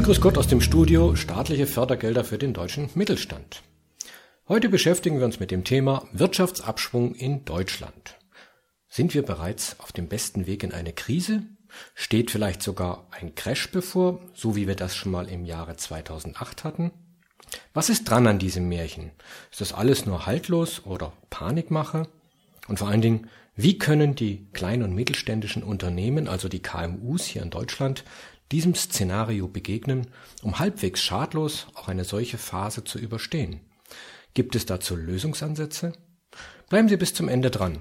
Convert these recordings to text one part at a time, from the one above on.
Grüß Gott aus dem Studio staatliche Fördergelder für den deutschen Mittelstand. Heute beschäftigen wir uns mit dem Thema Wirtschaftsabschwung in Deutschland. Sind wir bereits auf dem besten Weg in eine Krise? Steht vielleicht sogar ein Crash bevor, so wie wir das schon mal im Jahre 2008 hatten? Was ist dran an diesem Märchen? Ist das alles nur haltlos oder Panikmache? Und vor allen Dingen, wie können die kleinen und mittelständischen Unternehmen, also die KMUs hier in Deutschland, diesem Szenario begegnen, um halbwegs schadlos auch eine solche Phase zu überstehen? Gibt es dazu Lösungsansätze? Bleiben Sie bis zum Ende dran.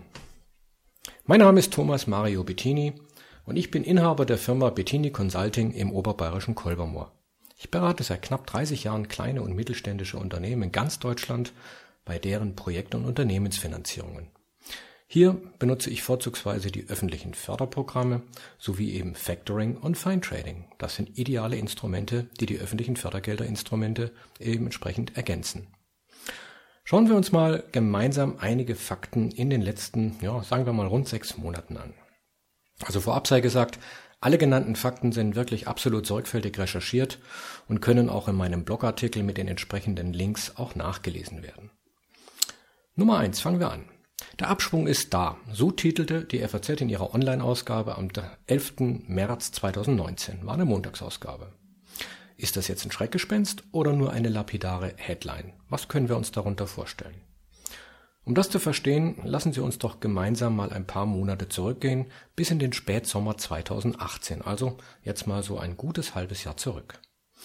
Mein Name ist Thomas Mario Bettini und ich bin Inhaber der Firma Bettini Consulting im oberbayerischen Kolbermoor. Ich berate seit knapp 30 Jahren kleine und mittelständische Unternehmen in ganz Deutschland bei deren Projekt- und Unternehmensfinanzierungen. Hier benutze ich vorzugsweise die öffentlichen Förderprogramme sowie eben Factoring und Fine Trading. Das sind ideale Instrumente, die die öffentlichen Fördergelderinstrumente eben entsprechend ergänzen. Schauen wir uns mal gemeinsam einige Fakten in den letzten, sagen wir mal rund 6 Monaten an. Also vorab sei gesagt, alle genannten Fakten sind wirklich absolut sorgfältig recherchiert und können auch in meinem Blogartikel mit den entsprechenden Links auch nachgelesen werden. Nummer 1, fangen wir an. Der Abschwung ist da, so titelte die FAZ in ihrer Online-Ausgabe am 11. März 2019, war eine Montagsausgabe. Ist das jetzt ein Schreckgespenst oder nur eine lapidare Headline? Was können wir uns darunter vorstellen? Um das zu verstehen, lassen Sie uns doch gemeinsam mal ein paar Monate zurückgehen, bis in den Spätsommer 2018, also jetzt mal so ein gutes halbes Jahr zurück.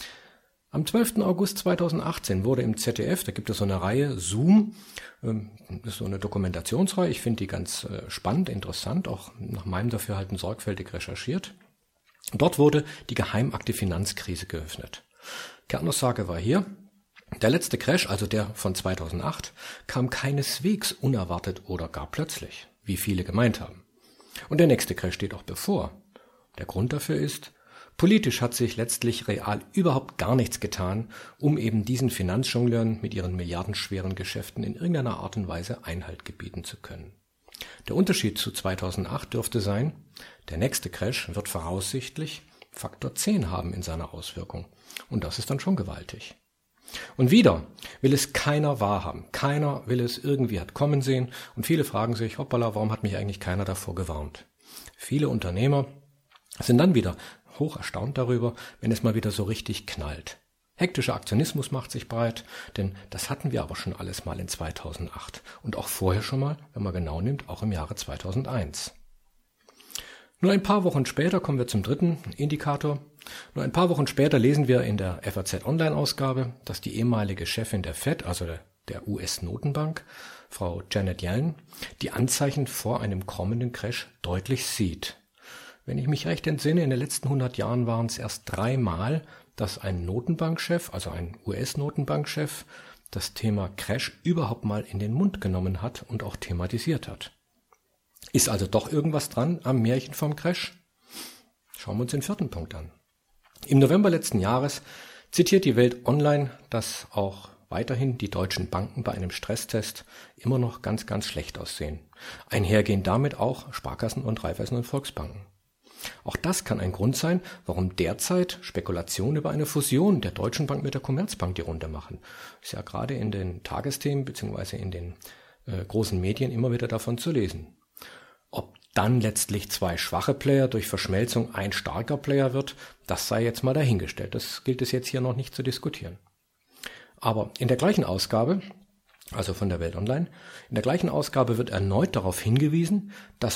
Am 12. August 2018 wurde im ZDF, da gibt es so eine Reihe, Zoom, das ist so eine Dokumentationsreihe, ich finde die ganz spannend, interessant, auch nach meinem Dafürhalten sorgfältig recherchiert. Dort wurde die Geheimakte Finanzkrise geöffnet. Kernaussage war hier, der letzte Crash, also der von 2008, kam keineswegs unerwartet oder gar plötzlich, wie viele gemeint haben. Und der nächste Crash steht auch bevor. Der Grund dafür ist, politisch hat sich letztlich real überhaupt gar nichts getan, um eben diesen Finanzjongleuren mit ihren milliardenschweren Geschäften in irgendeiner Art und Weise Einhalt gebieten zu können. Der Unterschied zu 2008 dürfte sein, der nächste Crash wird voraussichtlich Faktor 10 haben in seiner Auswirkung. Und das ist dann schon gewaltig. Und wieder will es keiner wahrhaben. Keiner will es irgendwie hat kommen sehen. Und viele fragen sich, hoppala, warum hat mich eigentlich keiner davor gewarnt? Viele Unternehmer sind dann wieder hoch erstaunt darüber, wenn es mal wieder so richtig knallt. Hektischer Aktionismus macht sich breit, denn das hatten wir aber schon alles mal in 2008 und auch vorher schon mal, wenn man genau nimmt, auch im Jahre 2001. Nur ein paar Wochen später kommen wir zum dritten Indikator. Nur ein paar Wochen später lesen wir in der FAZ Online-Ausgabe, dass die ehemalige Chefin der Fed, also der US-Notenbank, Frau Janet Yellen, die Anzeichen vor einem kommenden Crash deutlich sieht. Wenn ich mich recht entsinne, in den letzten 100 Jahren waren es erst 3 Mal, dass ein Notenbankchef, also ein US-Notenbankchef, das Thema Crash überhaupt mal in den Mund genommen hat und auch thematisiert hat. Ist also doch irgendwas dran am Märchen vom Crash? Schauen wir uns den 4. Punkt an. Im November letzten Jahres zitiert die Welt Online, dass auch weiterhin die deutschen Banken bei einem Stresstest immer noch ganz, ganz schlecht aussehen. Einhergehen damit auch Sparkassen und Raiffeisen- und Volksbanken. Auch das kann ein Grund sein, warum derzeit Spekulationen über eine Fusion der Deutschen Bank mit der Commerzbank die Runde machen. Ist ja gerade in den Tagesthemen bzw. in den großen Medien immer wieder davon zu lesen. Ob dann letztlich 2 schwache Player durch Verschmelzung ein starker Player wird, das sei jetzt mal dahingestellt. Das gilt es jetzt hier noch nicht zu diskutieren. Aber in der gleichen Ausgabe, also von der Welt Online, in der gleichen Ausgabe wird erneut darauf hingewiesen, dass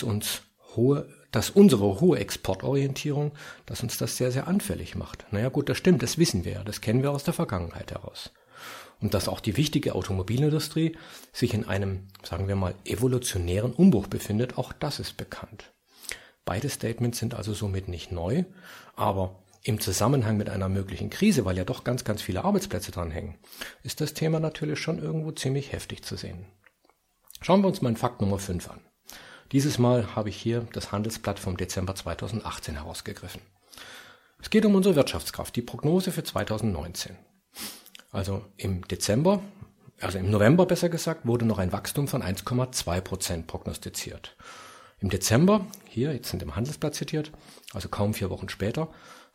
unsere hohe Exportorientierung, dass uns das sehr, sehr anfällig macht. Naja gut, das stimmt, das wissen wir ja, das kennen wir aus der Vergangenheit heraus. Und dass auch die wichtige Automobilindustrie sich in einem, sagen wir mal, evolutionären Umbruch befindet, auch das ist bekannt. Beide Statements sind also somit nicht neu, aber im Zusammenhang mit einer möglichen Krise, weil ja doch ganz, ganz viele Arbeitsplätze dranhängen, ist das Thema natürlich schon irgendwo ziemlich heftig zu sehen. Schauen wir uns mal Fakt Nummer 5 an. Dieses Mal habe ich hier das Handelsblatt vom Dezember 2018 herausgegriffen. Es geht um unsere Wirtschaftskraft, die Prognose für 2019. Also im November besser gesagt, wurde noch ein Wachstum von 1,2% prognostiziert. Im Dezember, hier jetzt sind im Handelsblatt zitiert, also kaum 4 Wochen später,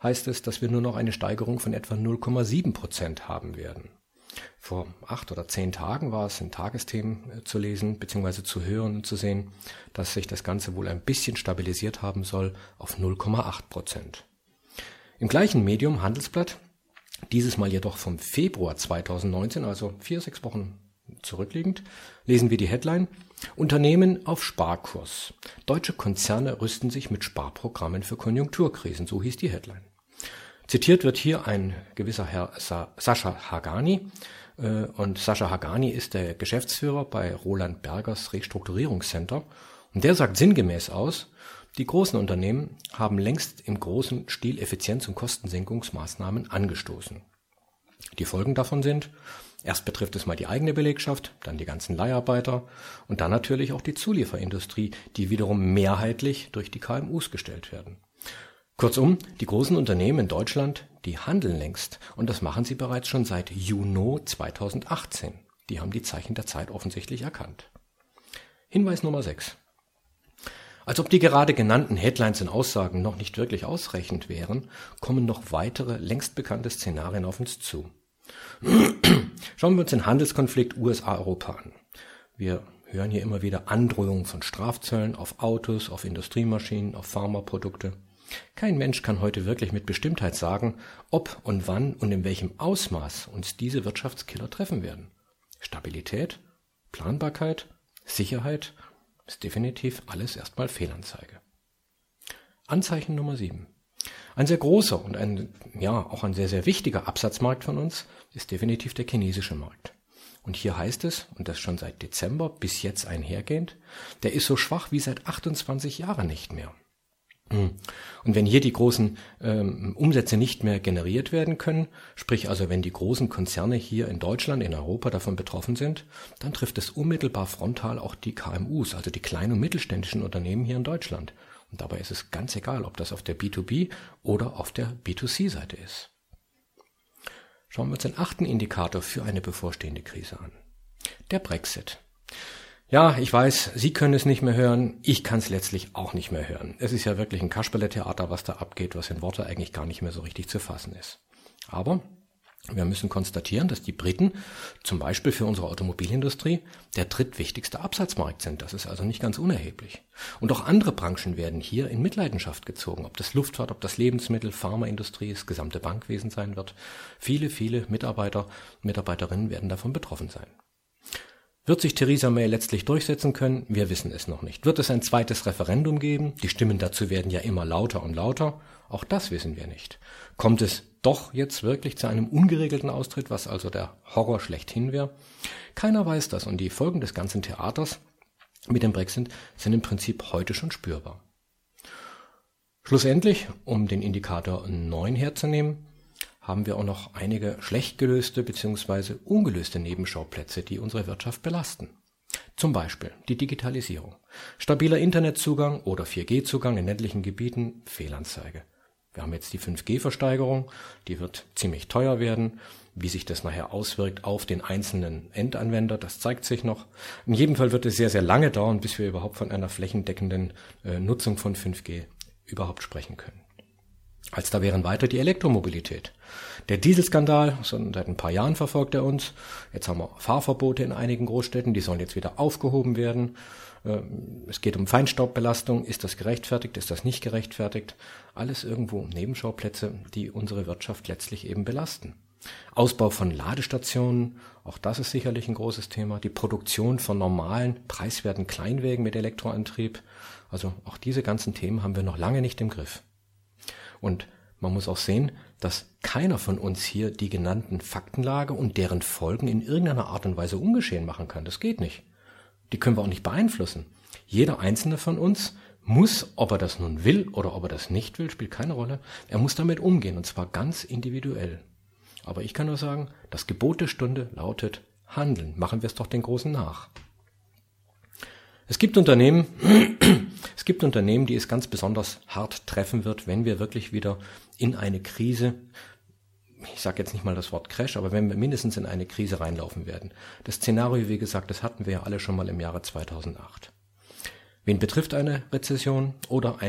heißt es, dass wir nur noch eine Steigerung von etwa 0,7% haben werden. Vor 8 oder 10 Tagen war es in Tagesthemen zu lesen bzw. zu hören und zu sehen, dass sich das Ganze wohl ein bisschen stabilisiert haben soll auf 0,8%. Im gleichen Medium Handelsblatt, dieses Mal jedoch vom Februar 2019, also 4-6 Wochen zurückliegend, lesen wir die Headline: Unternehmen auf Sparkurs. Deutsche Konzerne rüsten sich mit Sparprogrammen für Konjunkturkrisen, so hieß die Headline. Zitiert wird hier ein gewisser Herr Sascha Hagani. Und Sascha Hagani ist der Geschäftsführer bei Roland Bergers Restrukturierungscenter. Und der sagt sinngemäß aus, die großen Unternehmen haben längst im großen Stil Effizienz- und Kostensenkungsmaßnahmen angestoßen. Die Folgen davon sind: Erst betrifft es mal die eigene Belegschaft, dann die ganzen Leiharbeiter und dann natürlich auch die Zulieferindustrie, die wiederum mehrheitlich durch die KMUs gestellt werden. Kurzum, die großen Unternehmen in Deutschland, die handeln längst, und das machen sie bereits schon seit Juni 2018. Die haben die Zeichen der Zeit offensichtlich erkannt. Hinweis Nummer 6. Als ob die gerade genannten Headlines und Aussagen noch nicht wirklich ausreichend wären, kommen noch weitere längst bekannte Szenarien auf uns zu. Schauen wir uns den Handelskonflikt USA-Europa an. Wir hören hier immer wieder Androhungen von Strafzöllen auf Autos, auf Industriemaschinen, auf Pharmaprodukte. Kein Mensch kann heute wirklich mit Bestimmtheit sagen, ob und wann und in welchem Ausmaß uns diese Wirtschaftskiller treffen werden. Stabilität, Planbarkeit, Sicherheit ist definitiv alles erstmal Fehlanzeige. Anzeichen Nummer 7. Ein sehr großer und auch ein sehr, sehr wichtiger Absatzmarkt von uns ist definitiv der chinesische Markt. Und hier heißt es, und das schon seit Dezember bis jetzt einhergehend, der ist so schwach wie seit 28 Jahren nicht mehr. Und wenn hier die großen Umsätze nicht mehr generiert werden können, sprich also wenn die großen Konzerne hier in Deutschland, in Europa davon betroffen sind, dann trifft es unmittelbar frontal auch die KMUs, also die kleinen und mittelständischen Unternehmen hier in Deutschland. Und dabei ist es ganz egal, ob das auf der B2B oder auf der B2C-Seite ist. Schauen wir uns den 8. Indikator für eine bevorstehende Krise an. Der Brexit. Ja, ich weiß, Sie können es nicht mehr hören, ich kann es letztlich auch nicht mehr hören. Es ist ja wirklich ein Kasperle-Theater, was da abgeht, was in Worte eigentlich gar nicht mehr so richtig zu fassen ist. Aber wir müssen konstatieren, dass die Briten zum Beispiel für unsere Automobilindustrie der drittwichtigste Absatzmarkt sind. Das ist also nicht ganz unerheblich. Und auch andere Branchen werden hier in Mitleidenschaft gezogen. Ob das Luftfahrt, ob das Lebensmittel, Pharmaindustrie, das gesamte Bankwesen sein wird. Viele, viele Mitarbeiter, Mitarbeiterinnen werden davon betroffen sein. Wird sich Theresa May letztlich durchsetzen können? Wir wissen es noch nicht. Wird es ein zweites Referendum geben? Die Stimmen dazu werden ja immer lauter und lauter. Auch das wissen wir nicht. Kommt es doch jetzt wirklich zu einem ungeregelten Austritt, was also der Horror schlechthin wäre? Keiner weiß das und die Folgen des ganzen Theaters mit dem Brexit sind im Prinzip heute schon spürbar. Schlussendlich, um den Indikator 9 herzunehmen, haben wir auch noch einige schlecht gelöste bzw. ungelöste Nebenschauplätze, die unsere Wirtschaft belasten. Zum Beispiel die Digitalisierung. Stabiler Internetzugang oder 4G-Zugang in ländlichen Gebieten, Fehlanzeige. Wir haben jetzt die 5G-Versteigerung, die wird ziemlich teuer werden. Wie sich das nachher auswirkt auf den einzelnen Endanwender, das zeigt sich noch. In jedem Fall wird es sehr, sehr lange dauern, bis wir überhaupt von einer flächendeckenden Nutzung von 5G überhaupt sprechen können. Als da wären weiter die Elektromobilität. Der Dieselskandal, seit ein paar Jahren verfolgt er uns. Jetzt haben wir Fahrverbote in einigen Großstädten, die sollen jetzt wieder aufgehoben werden. Es geht um Feinstaubbelastung. Ist das gerechtfertigt? Ist das nicht gerechtfertigt? Alles irgendwo Nebenschauplätze, die unsere Wirtschaft letztlich eben belasten. Ausbau von Ladestationen, auch das ist sicherlich ein großes Thema. Die Produktion von normalen, preiswerten Kleinwägen mit Elektroantrieb. Also auch diese ganzen Themen haben wir noch lange nicht im Griff. Und man muss auch sehen, dass keiner von uns hier die genannten Faktenlage und deren Folgen in irgendeiner Art und Weise ungeschehen machen kann. Das geht nicht. Die können wir auch nicht beeinflussen. Jeder Einzelne von uns muss, ob er das nun will oder ob er das nicht will, spielt keine Rolle. Er muss damit umgehen und zwar ganz individuell. Aber ich kann nur sagen, das Gebot der Stunde lautet Handeln. Machen wir es doch den Großen nach. Es gibt Unternehmen, die es ganz besonders hart treffen wird, wenn wir wirklich wieder in eine Krise, ich sage jetzt nicht mal das Wort Crash, aber wenn wir mindestens in eine Krise reinlaufen werden. Das Szenario, wie gesagt, das hatten wir ja alle schon mal im Jahre 2008. Wen betrifft eine Rezession oder ein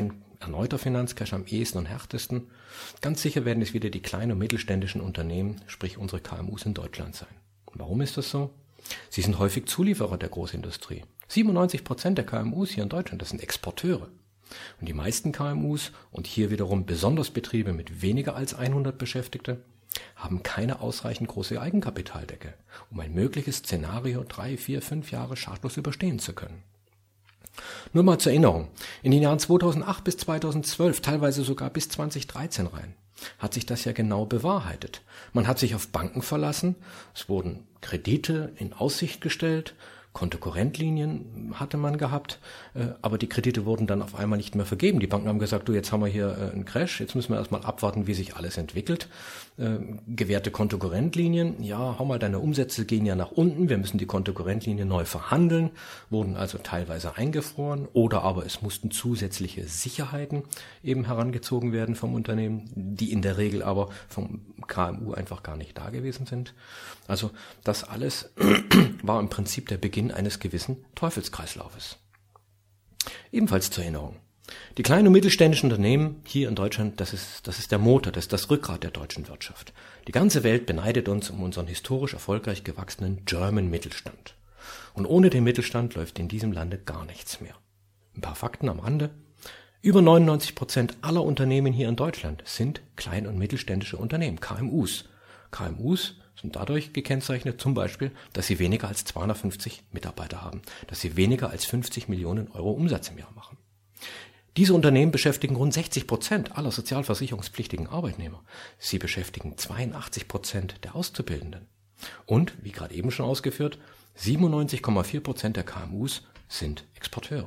erneuter Finanzcrash am ehesten und härtesten. Ganz sicher werden es wieder die kleinen und mittelständischen Unternehmen, sprich unsere KMUs in Deutschland sein. Warum ist das so? Sie sind häufig Zulieferer der Großindustrie. 97% der KMUs hier in Deutschland, das sind Exporteure. Und die meisten KMUs und hier wiederum besonders Betriebe mit weniger als 100 Beschäftigte haben keine ausreichend große Eigenkapitaldecke, um ein mögliches Szenario 3, 4, 5 Jahre schadlos überstehen zu können. Nur mal zur Erinnerung, in den Jahren 2008 bis 2012, teilweise sogar bis 2013 rein, hat sich das ja genau bewahrheitet. Man hat sich auf Banken verlassen, es wurden Kredite in Aussicht gestellt, Kontokorrentlinien hatte man gehabt, aber die Kredite wurden dann auf einmal nicht mehr vergeben. Die Banken haben gesagt, du, jetzt haben wir hier einen Crash, jetzt müssen wir erstmal abwarten, wie sich alles entwickelt. Gewährte Kontokorrentlinien, ja, hau mal, deine Umsätze gehen ja nach unten, wir müssen die Kontokorrentlinie neu verhandeln, wurden also teilweise eingefroren oder aber es mussten zusätzliche Sicherheiten eben herangezogen werden vom Unternehmen, die in der Regel aber vom KMU einfach gar nicht da gewesen sind. Also das alles war im Prinzip der Beginn eines gewissen Teufelskreislaufes. Ebenfalls zur Erinnerung. Die kleinen und mittelständischen Unternehmen hier in Deutschland, das ist der Motor, das ist das Rückgrat der deutschen Wirtschaft. Die ganze Welt beneidet uns um unseren historisch erfolgreich gewachsenen German Mittelstand. Und ohne den Mittelstand läuft in diesem Lande gar nichts mehr. Ein paar Fakten am Rande. Über 99% aller Unternehmen hier in Deutschland sind klein- und mittelständische Unternehmen, KMUs. KMUs sind dadurch gekennzeichnet, zum Beispiel, dass sie weniger als 250 Mitarbeiter haben, dass sie weniger als 50 Millionen Euro Umsatz im Jahr machen. Diese Unternehmen beschäftigen rund 60% aller sozialversicherungspflichtigen Arbeitnehmer. Sie beschäftigen 82% der Auszubildenden. Und, wie gerade eben schon ausgeführt, 97,4% der KMUs sind Exporteure.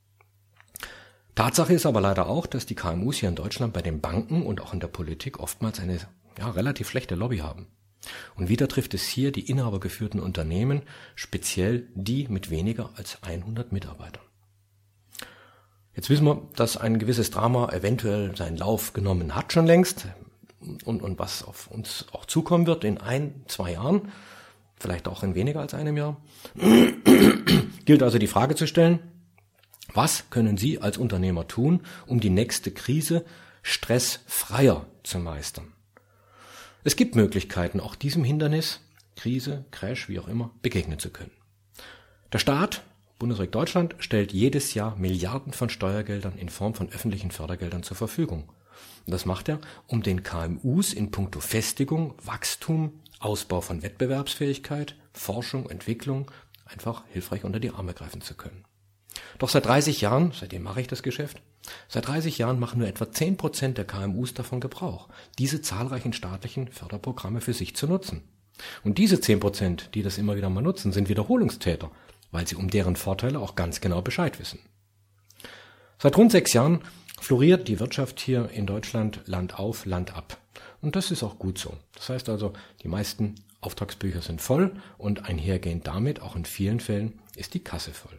Tatsache ist aber leider auch, dass die KMUs hier in Deutschland bei den Banken und auch in der Politik oftmals eine relativ schlechte Lobby haben. Und wieder trifft es hier die inhabergeführten Unternehmen, speziell die mit weniger als 100 Mitarbeitern. Jetzt wissen wir, dass ein gewisses Drama eventuell seinen Lauf genommen hat schon längst und was auf uns auch zukommen wird in 1-2 Jahren, vielleicht auch in weniger als einem Jahr. Gilt also die Frage zu stellen, was können Sie als Unternehmer tun, um die nächste Krise stressfreier zu meistern? Es gibt Möglichkeiten, auch diesem Hindernis, Krise, Crash, wie auch immer, begegnen zu können. Der Staat, Bundesrepublik Deutschland, stellt jedes Jahr Milliarden von Steuergeldern in Form von öffentlichen Fördergeldern zur Verfügung. Und das macht er, um den KMUs in puncto Festigung, Wachstum, Ausbau von Wettbewerbsfähigkeit, Forschung, Entwicklung einfach hilfreich unter die Arme greifen zu können. Doch seit 30 Jahren, seitdem mache ich das Geschäft, seit 30 Jahren machen nur etwa 10% der KMUs davon Gebrauch, diese zahlreichen staatlichen Förderprogramme für sich zu nutzen. Und diese 10%, die das immer wieder mal nutzen, sind Wiederholungstäter, weil sie um deren Vorteile auch ganz genau Bescheid wissen. Seit rund 6 Jahren floriert die Wirtschaft hier in Deutschland Land auf, Land ab. Und das ist auch gut so. Das heißt also, die meisten Auftragsbücher sind voll und einhergehend damit, auch in vielen Fällen, ist die Kasse voll.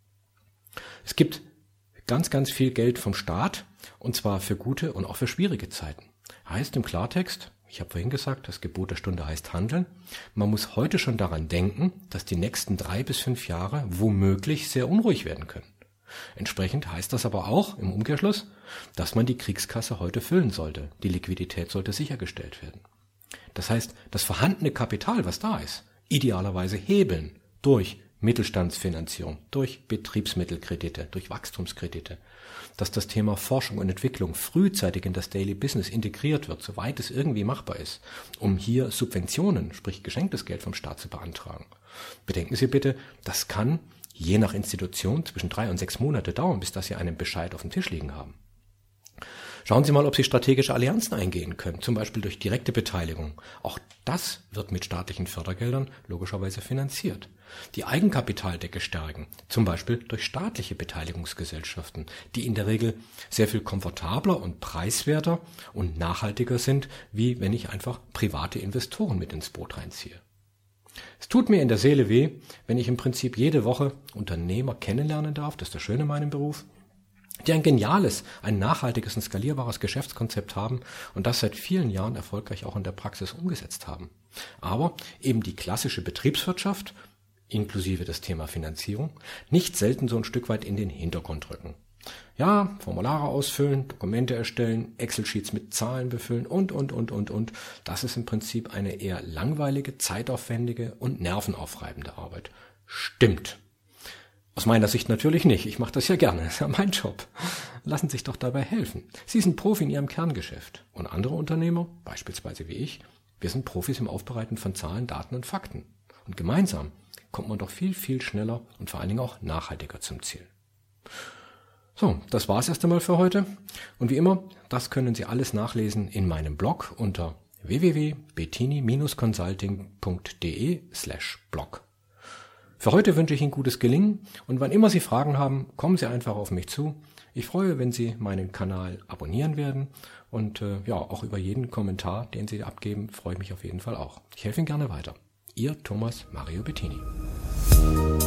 Es gibt ganz, ganz viel Geld vom Staat, und zwar für gute und auch für schwierige Zeiten. Heißt im Klartext, ich habe vorhin gesagt, das Gebot der Stunde heißt Handeln. Man muss heute schon daran denken, dass die nächsten 3 bis 5 Jahre womöglich sehr unruhig werden können. Entsprechend heißt das aber auch im Umkehrschluss, dass man die Kriegskasse heute füllen sollte. Die Liquidität sollte sichergestellt werden. Das heißt, das vorhandene Kapital, was da ist, idealerweise hebeln durch Mittelstandsfinanzierung, durch Betriebsmittelkredite, durch Wachstumskredite, dass das Thema Forschung und Entwicklung frühzeitig in das Daily Business integriert wird, soweit es irgendwie machbar ist, um hier Subventionen, sprich geschenktes Geld vom Staat zu beantragen. Bedenken Sie bitte, das kann je nach Institution zwischen 3 und 6 Monate dauern, bis dass Sie einen Bescheid auf dem Tisch liegen haben. Schauen Sie mal, ob Sie strategische Allianzen eingehen können, zum Beispiel durch direkte Beteiligung. Auch das wird mit staatlichen Fördergeldern logischerweise finanziert. Die Eigenkapitaldecke stärken, zum Beispiel durch staatliche Beteiligungsgesellschaften, die in der Regel sehr viel komfortabler und preiswerter und nachhaltiger sind, wie wenn ich einfach private Investoren mit ins Boot reinziehe. Es tut mir in der Seele weh, wenn ich im Prinzip jede Woche Unternehmer kennenlernen darf, das ist das Schöne in meinem Beruf, die ein geniales, ein nachhaltiges und skalierbares Geschäftskonzept haben und das seit vielen Jahren erfolgreich auch in der Praxis umgesetzt haben. Aber eben die klassische Betriebswirtschaft, inklusive das Thema Finanzierung, nicht selten so ein Stück weit in den Hintergrund rücken. Ja, Formulare ausfüllen, Dokumente erstellen, Excel-Sheets mit Zahlen befüllen und. Das ist im Prinzip eine eher langweilige, zeitaufwendige und nervenaufreibende Arbeit. Stimmt. Aus meiner Sicht natürlich nicht. Ich mache das ja gerne. Das ist ja mein Job. Lassen Sie sich doch dabei helfen. Sie sind Profi in Ihrem Kerngeschäft. Und andere Unternehmer, beispielsweise wie ich, wir sind Profis im Aufbereiten von Zahlen, Daten und Fakten. Und gemeinsam kommt man doch viel, viel schneller und vor allen Dingen auch nachhaltiger zum Ziel. So, das war's erst einmal für heute. Und wie immer, das können Sie alles nachlesen in meinem Blog unter www.bettini-consulting.de/blog. Für heute wünsche ich Ihnen gutes Gelingen und wann immer Sie Fragen haben, kommen Sie einfach auf mich zu. Ich freue, wenn Sie meinen Kanal abonnieren werden und auch über jeden Kommentar, den Sie abgeben, freue ich mich auf jeden Fall auch. Ich helfe Ihnen gerne weiter. Ihr Thomas Mario Bettini.